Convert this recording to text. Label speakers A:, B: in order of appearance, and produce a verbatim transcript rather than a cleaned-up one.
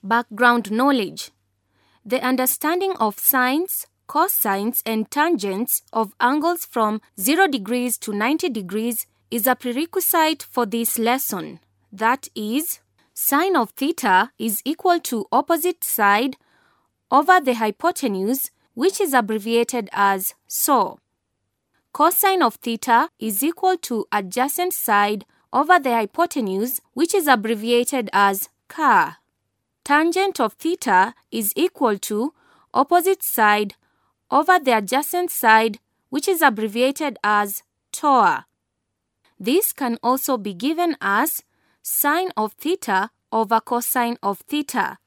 A: Background knowledge. The understanding of sines, cosines, and tangents of angles from zero degrees to ninety degrees is a prerequisite for this lesson. That is, sine of theta is equal to opposite side over the hypotenuse, which is abbreviated as S O. Cosine of theta is equal to adjacent side over the hypotenuse, which is abbreviated as C A. Tangent of theta is equal to opposite side over the adjacent side, which is abbreviated as T O A. This can also be given as sine of theta over cosine of theta.